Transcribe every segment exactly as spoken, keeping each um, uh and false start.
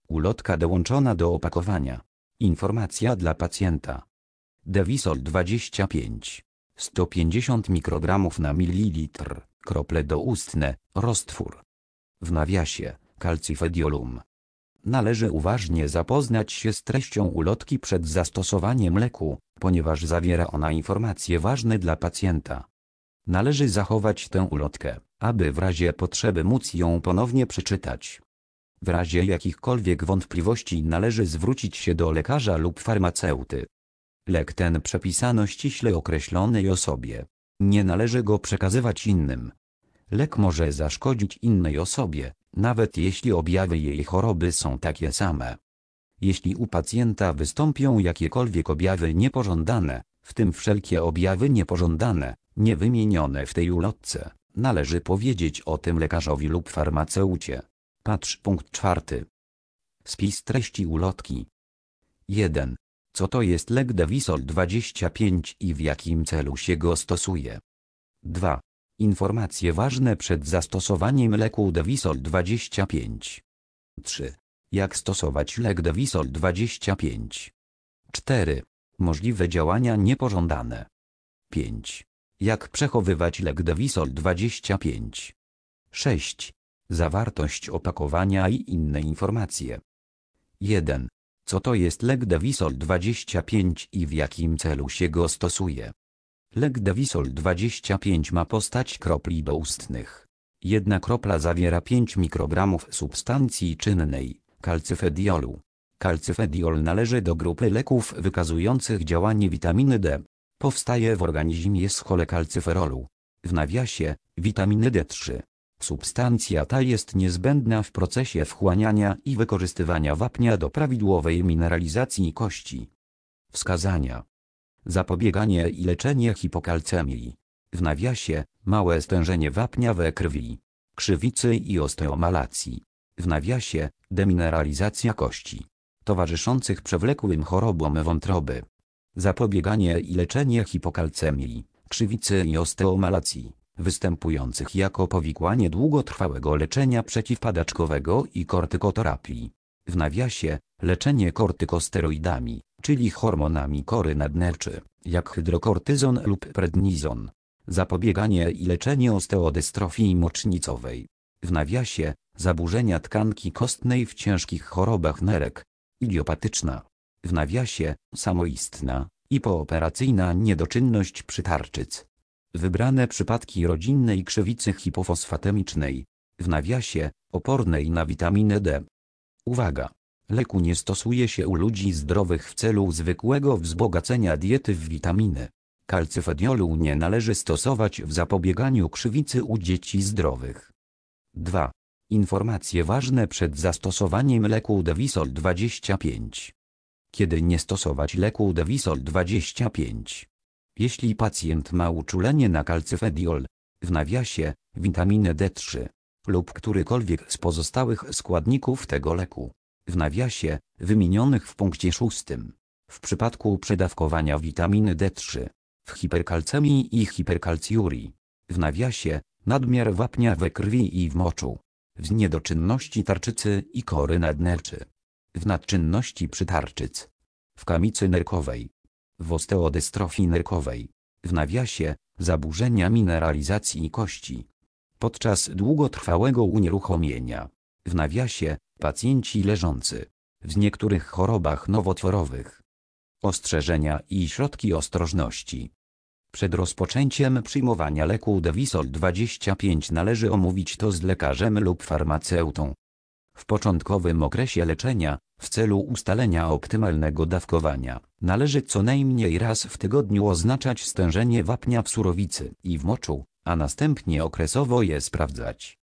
Ulotka dołączona do opakowania. Informacja dla pacjenta. Devisol dwadzieścia pięć. sto pięćdziesiąt mikrogramów na mililitr. Krople doustne. Roztwór. W nawiasie. Calcifediolum. Należy uważnie zapoznać się z treścią ulotki przed zastosowaniem leku, ponieważ zawiera ona informacje ważne dla pacjenta. Należy zachować tę ulotkę, aby w razie potrzeby móc ją ponownie przeczytać. W razie jakichkolwiek wątpliwości należy zwrócić się do lekarza lub farmaceuty. Lek ten przepisano ściśle określonej osobie. Nie należy go przekazywać innym. Lek może zaszkodzić innej osobie, nawet jeśli objawy jej choroby są takie same. Jeśli u pacjenta wystąpią jakiekolwiek objawy niepożądane, w tym wszelkie objawy niepożądane, niewymienione w tej ulotce, należy powiedzieć o tym lekarzowi lub farmaceucie. Patrz punkt czwarty. Spis treści ulotki. jeden. Co to jest lek Devisol dwadzieścia pięć i w jakim celu się go stosuje? dwa. Informacje ważne przed zastosowaniem leku Devisol dwadzieścia pięć. trzy. Jak stosować lek Devisol dwadzieścia pięć? cztery. Możliwe działania niepożądane. pięć. Jak przechowywać lek Devisol dwadzieścia pięć? sześć. Zawartość opakowania i inne informacje. jeden. Co to jest lek Devisol dwadzieścia pięć i w jakim celu się go stosuje? Lek Devisol dwadzieścia pięć ma postać kropli doustnych. Jedna kropla zawiera pięć mikrogramów substancji czynnej, calcifediolu. Calcifediol należy do grupy leków wykazujących działanie witaminy D. Powstaje w organizmie z cholecalcyferolu. W nawiasie, witaminy D trzy. Substancja ta jest niezbędna w procesie wchłaniania i wykorzystywania wapnia do prawidłowej mineralizacji kości. Wskazania. Zapobieganie i leczenie hipokalcemii. W nawiasie, małe stężenie wapnia we krwi. Krzywicy i osteomalacji. W nawiasie, demineralizacja kości. Towarzyszących przewlekłym chorobom wątroby. Zapobieganie i leczenie hipokalcemii, krzywicy i osteomalacji, występujących jako powikłanie długotrwałego leczenia przeciwpadaczkowego i kortykoterapii. W nawiasie, leczenie kortykosteroidami, czyli hormonami kory nadnerczy, jak hydrokortyzon lub prednizon. Zapobieganie i leczenie osteodystrofii mocznicowej. W nawiasie, zaburzenia tkanki kostnej w ciężkich chorobach nerek. Idiopatyczna. W nawiasie, samoistna i pooperacyjna niedoczynność przytarczyc. Wybrane przypadki rodzinnej krzywicy hipofosfatemicznej. W nawiasie, opornej na witaminę D. Uwaga! Leku nie stosuje się u ludzi zdrowych w celu zwykłego wzbogacenia diety w witaminy. Calcifediolu nie należy stosować w zapobieganiu krzywicy u dzieci zdrowych. dwa. Informacje ważne przed zastosowaniem leku Devisol dwadzieścia pięć. Kiedy nie stosować leku Devisol dwadzieścia pięć? Jeśli pacjent ma uczulenie na calcifediol, w nawiasie, witaminę D trzy, lub którykolwiek z pozostałych składników tego leku, w nawiasie, wymienionych w punkcie szóstym, w przypadku przedawkowania witaminy D trzy, w hiperkalcemii i hiperkalciurii, w nawiasie, nadmiar wapnia we krwi i w moczu, w niedoczynności tarczycy i kory nadnerczy, w nadczynności przytarczyc, w kamicy nerkowej, w osteodystrofii nerkowej, w nawiasie, zaburzenia mineralizacji kości, podczas długotrwałego unieruchomienia, w nawiasie, pacjenci leżący, w niektórych chorobach nowotworowych. Ostrzeżenia i środki ostrożności. Przed rozpoczęciem przyjmowania leku Devisol dwadzieścia pięć należy omówić to z lekarzem lub farmaceutą. W początkowym okresie leczenia, w celu ustalenia optymalnego dawkowania, należy co najmniej raz w tygodniu oznaczać stężenie wapnia w surowicy i w moczu, a następnie okresowo je sprawdzać.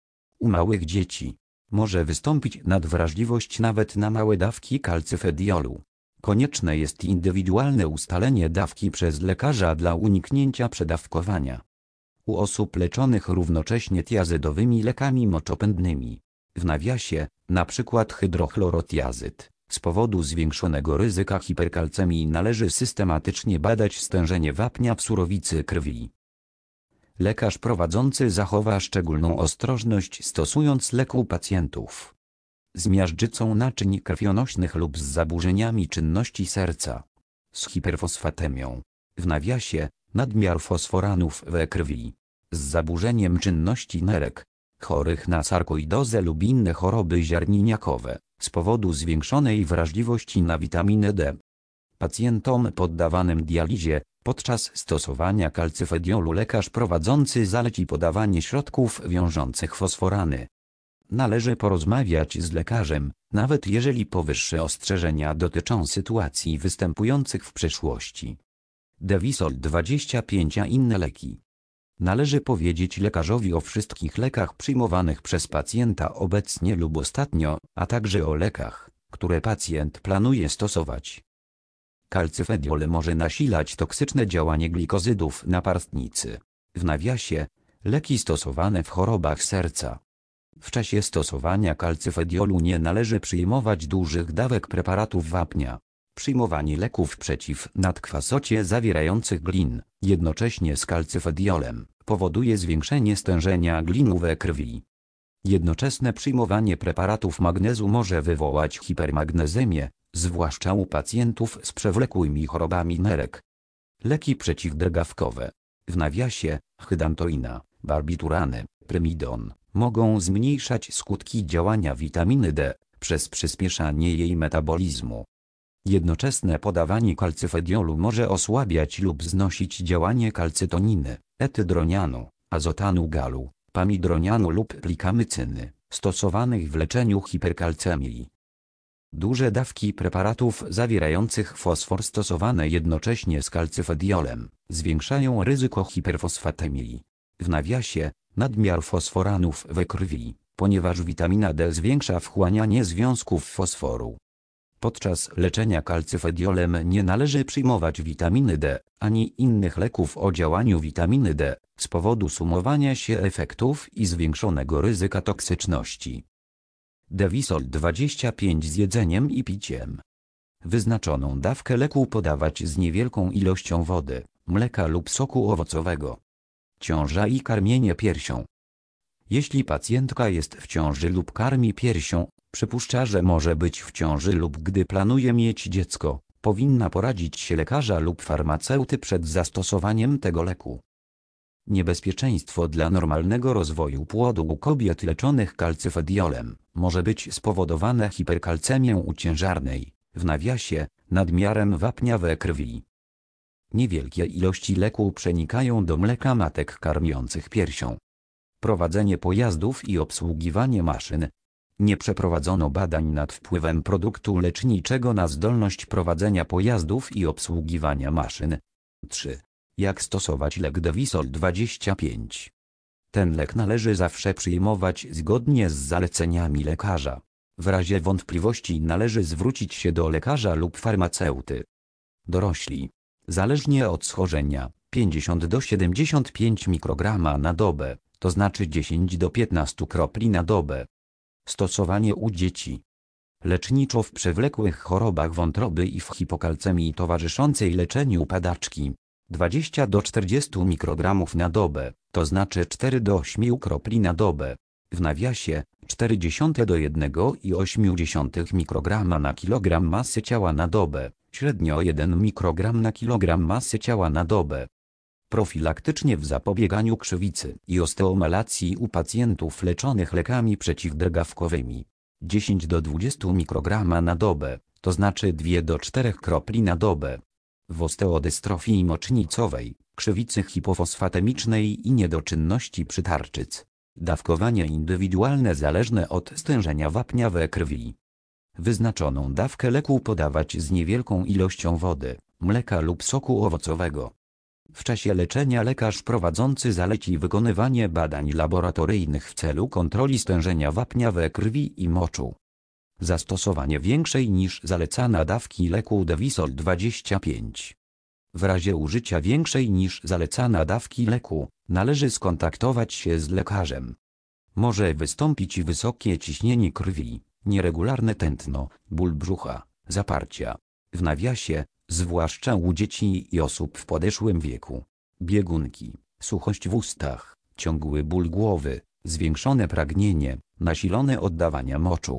U małych dzieci może wystąpić nadwrażliwość nawet na małe dawki calcifediolu. Konieczne jest indywidualne ustalenie dawki przez lekarza dla uniknięcia przedawkowania. U osób leczonych równocześnie tiazydowymi lekami moczopędnymi, w nawiasie, np. hydrochlorotiazyd, z powodu zwiększonego ryzyka hiperkalcemii należy systematycznie badać stężenie wapnia w surowicy krwi. Lekarz prowadzący zachowa szczególną ostrożność stosując lek u pacjentów. z miażdżycą naczyń krwionośnych lub z zaburzeniami czynności serca, z hiperfosfatemią, w nawiasie, nadmiar fosforanów we krwi, z zaburzeniem czynności nerek, chorych na sarkoidozę lub inne choroby ziarniniakowe, z powodu zwiększonej wrażliwości na witaminę D. Pacjentom poddawanym dializie, podczas stosowania kalcyfediolu lekarz prowadzący zaleci podawanie środków wiążących fosforany. Należy porozmawiać z lekarzem, nawet jeżeli powyższe ostrzeżenia dotyczą sytuacji występujących w przeszłości. Devisol dwadzieścia pięć a inne leki. Należy powiedzieć lekarzowi o wszystkich lekach przyjmowanych przez pacjenta obecnie lub ostatnio, a także o lekach, które pacjent planuje stosować. Kalcyfediol może nasilać toksyczne działanie glikozydów napastnicy. W nawiasie, leki stosowane w chorobach serca. W czasie stosowania kalcyfediolu nie należy przyjmować dużych dawek preparatów wapnia. Przyjmowanie leków przeciw nadkwasocie zawierających glin, jednocześnie z kalcyfediolem, powoduje zwiększenie stężenia glinu we krwi. Jednoczesne przyjmowanie preparatów magnezu może wywołać hipermagnezemię, zwłaszcza u pacjentów z przewlekłymi chorobami nerek. Leki przeciwdrgawkowe. W nawiasie, hydantoina, barbiturany, prymidon, mogą zmniejszać skutki działania witaminy D, przez przyspieszanie jej metabolizmu. Jednoczesne podawanie kalcyfediolu może osłabiać lub znosić działanie kalcytoniny, etydronianu, azotanu galu, pamidronianu lub plikamycyny, stosowanych w leczeniu hiperkalcemii. Duże dawki preparatów zawierających fosfor stosowane jednocześnie z kalcyfediolem zwiększają ryzyko hiperfosfatemii. W nawiasie, nadmiar fosforanów we krwi, ponieważ witamina D zwiększa wchłanianie związków fosforu. Podczas leczenia kalcyfediolem nie należy przyjmować witaminy D, ani innych leków o działaniu witaminy D, z powodu sumowania się efektów i zwiększonego ryzyka toksyczności. Devisol dwadzieścia pięć z jedzeniem i piciem. Wyznaczoną dawkę leku podawać z niewielką ilością wody, mleka lub soku owocowego. Ciąża i karmienie piersią. Jeśli pacjentka jest w ciąży lub karmi piersią, przypuszcza, że może być w ciąży lub gdy planuje mieć dziecko, powinna poradzić się lekarza lub farmaceuty przed zastosowaniem tego leku. Niebezpieczeństwo dla normalnego rozwoju płodu u kobiet leczonych kalcyfediolem może być spowodowane hiperkalcemią u ciężarnej, w nawiasie, nadmiarem wapnia we krwi. Niewielkie ilości leku przenikają do mleka matek karmiących piersią. Prowadzenie pojazdów i obsługiwanie maszyn. Nie przeprowadzono badań nad wpływem produktu leczniczego na zdolność prowadzenia pojazdów i obsługiwania maszyn. trzy. Jak stosować lek Devisol dwadzieścia pięć? Ten lek należy zawsze przyjmować zgodnie z zaleceniami lekarza. W razie wątpliwości należy zwrócić się do lekarza lub farmaceuty. Dorośli. Zależnie od schorzenia, pięćdziesiąt do siedemdziesięciu pięciu mikrogramów na dobę, to znaczy dziesięć do piętnastu kropli na dobę. Stosowanie u dzieci. Leczniczo w przewlekłych chorobach wątroby i w hipokalcemii towarzyszącej leczeniu padaczki. dwadzieścia do czterdziestu mikrogramów na dobę, to znaczy cztery do ośmiu kropli na dobę. W nawiasie, czterdzieści do jednego i ośmiu dziesiątych mikrograma na kilogram masy ciała na dobę, średnio jeden mikrogram na kilogram masy ciała na dobę. Profilaktycznie w zapobieganiu krzywicy i osteomalacji u pacjentów leczonych lekami przeciwdrgawkowymi. dziesięć do dwudziestu mikrograma na dobę, to znaczy dwie do czterech kropli na dobę. W osteodystrofii mocznicowej, krzywicy hipofosfatemicznej i niedoczynności przytarczyc. Dawkowanie indywidualne zależne od stężenia wapnia we krwi. Wyznaczoną dawkę leku podawać z niewielką ilością wody, mleka lub soku owocowego. W czasie leczenia lekarz prowadzący zaleci wykonywanie badań laboratoryjnych w celu kontroli stężenia wapnia we krwi i moczu. Zastosowanie większej niż zalecana dawki leku Devisol dwadzieścia pięć. W razie użycia większej niż zalecana dawki leku, należy skontaktować się z lekarzem. Może wystąpić wysokie ciśnienie krwi, nieregularne tętno, ból brzucha, zaparcia. W nawiasie, zwłaszcza u dzieci i osób w podeszłym wieku. Biegunki, suchość w ustach, ciągły ból głowy, zwiększone pragnienie, nasilone oddawania moczu.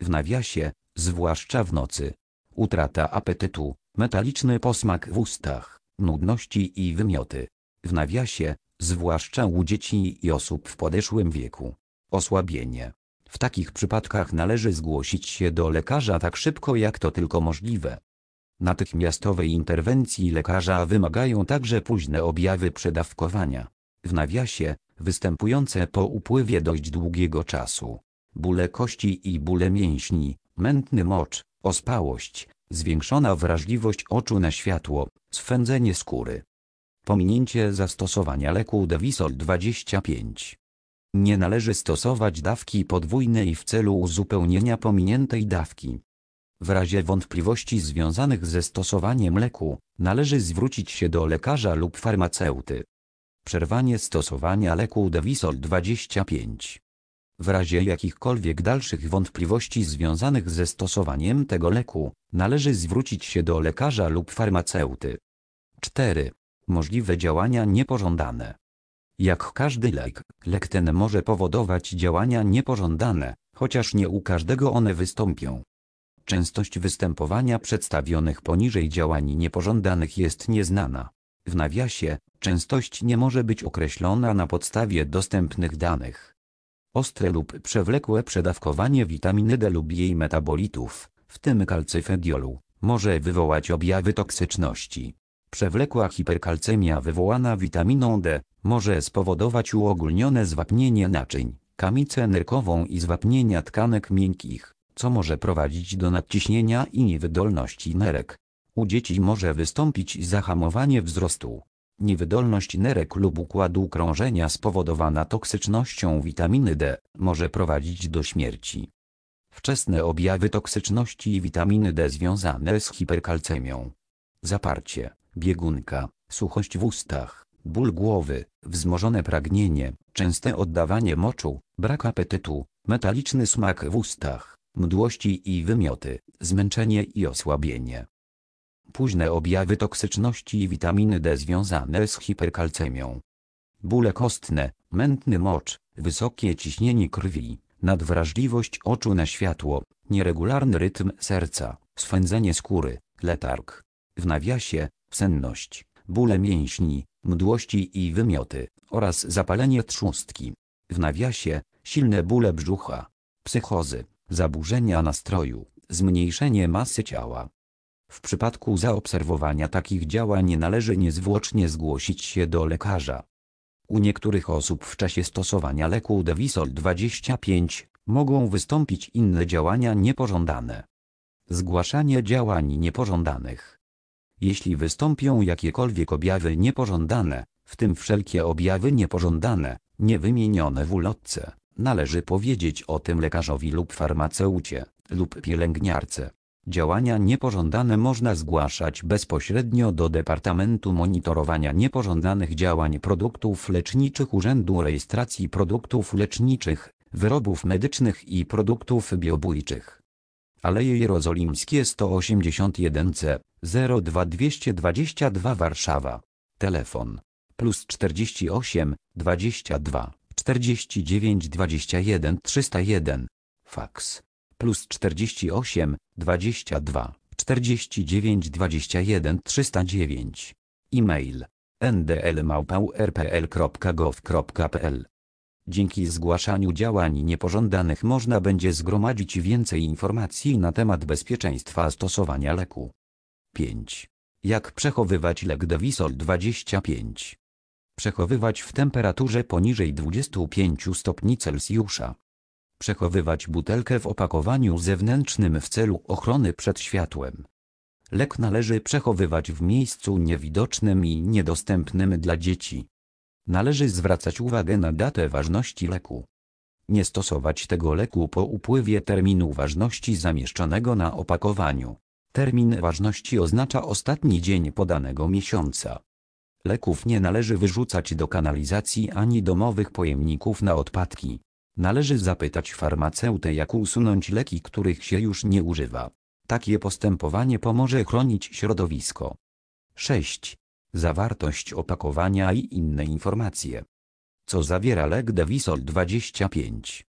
w nawiasie, zwłaszcza w nocy. Utrata apetytu, metaliczny posmak w ustach, nudności i wymioty. W nawiasie, zwłaszcza u dzieci i osób w podeszłym wieku. Osłabienie. W takich przypadkach należy zgłosić się do lekarza tak szybko jak to tylko możliwe. Natychmiastowej interwencji lekarza wymagają także późne objawy przedawkowania. W nawiasie, występujące po upływie dość długiego czasu. Bóle kości i bóle mięśni, mętny mocz, ospałość, zwiększona wrażliwość oczu na światło, swędzenie skóry. Pominięcie zastosowania leku Devisol dwadzieścia pięć. Nie należy stosować dawki podwójnej w celu uzupełnienia pominiętej dawki. W razie wątpliwości związanych ze stosowaniem leku, należy zwrócić się do lekarza lub farmaceuty. Przerwanie stosowania leku Devisol dwadzieścia pięć. W razie jakichkolwiek dalszych wątpliwości związanych ze stosowaniem tego leku, należy zwrócić się do lekarza lub farmaceuty. cztery. Możliwe działania niepożądane. Jak każdy lek, lek ten może powodować działania niepożądane, chociaż nie u każdego one wystąpią. Częstość występowania przedstawionych poniżej działań niepożądanych jest nieznana. W nawiasie, częstość nie może być określona na podstawie dostępnych danych. Ostre lub przewlekłe przedawkowanie witaminy D lub jej metabolitów, w tym kalcyfediolu, może wywołać objawy toksyczności. Przewlekła hiperkalcemia wywołana witaminą D może spowodować uogólnione zwapnienie naczyń, kamicę nerkową i zwapnienia tkanek miękkich, co może prowadzić do nadciśnienia i niewydolności nerek. U dzieci może wystąpić zahamowanie wzrostu. Niewydolność nerek lub układu krążenia spowodowana toksycznością witaminy D może prowadzić do śmierci. Wczesne objawy toksyczności witaminy D związane z hiperkalcemią. Zaparcie, biegunka, suchość w ustach, ból głowy, wzmożone pragnienie, częste oddawanie moczu, brak apetytu, metaliczny smak w ustach, mdłości i wymioty, zmęczenie i osłabienie. Późne objawy toksyczności witaminy D związane z hiperkalcemią. Bóle kostne, mętny mocz, wysokie ciśnienie krwi, nadwrażliwość oczu na światło, nieregularny rytm serca, swędzenie skóry, letarg. W nawiasie, senność, bóle mięśni, mdłości i wymioty, oraz zapalenie trzustki. W nawiasie, silne bóle brzucha, psychozy, zaburzenia nastroju, zmniejszenie masy ciała. W przypadku zaobserwowania takich działań należy niezwłocznie zgłosić się do lekarza. U niektórych osób w czasie stosowania leku Devisol dwadzieścia pięć mogą wystąpić inne działania niepożądane. Zgłaszanie działań niepożądanych. Jeśli wystąpią jakiekolwiek objawy niepożądane, w tym wszelkie objawy niepożądane, niewymienione w ulotce, należy powiedzieć o tym lekarzowi lub farmaceucie, lub pielęgniarce. Działania niepożądane można zgłaszać bezpośrednio do Departamentu Monitorowania Niepożądanych Działań Produktów Leczniczych Urzędu Rejestracji Produktów Leczniczych, Wyrobów Medycznych i Produktów Biobójczych. Aleje Jerozolimskie sto osiemdziesiąt jeden C, zero dwa dwieście dwadzieścia dwa Warszawa. Telefon plus czterdzieści osiem, dwadzieścia dwa, czterdzieści dziewięć dwadzieścia jeden trzysta jeden. Faks plus czterdzieści osiem, dwadzieścia dwa, czterdzieści dziewięć dwadzieścia jeden trzysta dziewięć. E-mail n d l małpa u r p l kropka gov kropka p l. Dzięki zgłaszaniu działań niepożądanych można będzie zgromadzić więcej informacji na temat bezpieczeństwa stosowania leku. pięć. Jak przechowywać lek Devisol dwadzieścia pięć? Przechowywać w temperaturze poniżej dwudziestu pięciu stopni Celsjusza. Przechowywać butelkę w opakowaniu zewnętrznym w celu ochrony przed światłem. Lek należy przechowywać w miejscu niewidocznym i niedostępnym dla dzieci. Należy zwracać uwagę na datę ważności leku. Nie stosować tego leku po upływie terminu ważności zamieszczonego na opakowaniu. Termin ważności oznacza ostatni dzień podanego miesiąca. Leków nie należy wyrzucać do kanalizacji ani domowych pojemników na odpadki. Należy zapytać farmaceutę, jak usunąć leki, których się już nie używa. Takie postępowanie pomoże chronić środowisko. sześć. Zawartość opakowania i inne informacje. Co zawiera lek Devisol dwadzieścia pięć?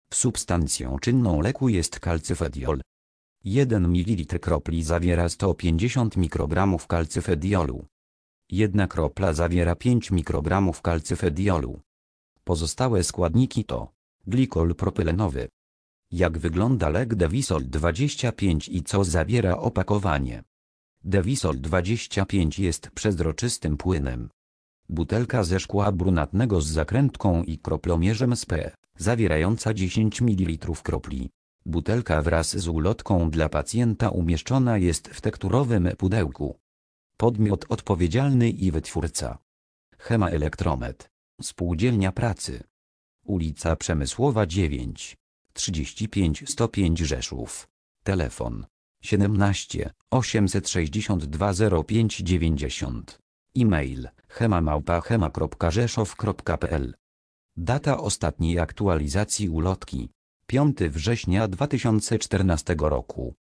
Substancją czynną leku jest kalcyfediol. jeden mililitr kropli zawiera sto pięćdziesiąt mikrogramów kalcyfediolu. Jedna kropla zawiera pięć mikrogramów kalcyfediolu. Pozostałe składniki to glikol propylenowy. Jak wygląda lek Devisol dwadzieścia pięć i co zawiera opakowanie? Devisol dwadzieścia pięć jest przezroczystym płynem. Butelka ze szkła brunatnego z zakrętką i kroplomierzem S P, zawierająca dziesięć mililitrów kropli. Butelka wraz z ulotką dla pacjenta umieszczona jest w tekturowym pudełku. Podmiot odpowiedzialny i wytwórca: Chema Elektromed, Spółdzielnia Pracy, ulica Przemysłowa dziewięć, trzydzieści pięć sto pięć Rzeszów. Telefon siedemnaście osiemset sześćdziesiąt dwa zero pięć dziewięćdziesiąt. E-mail chema małpa chema kropka rzeszów kropka p l. Data ostatniej aktualizacji ulotki piątego września dwa tysiące czternastego roku.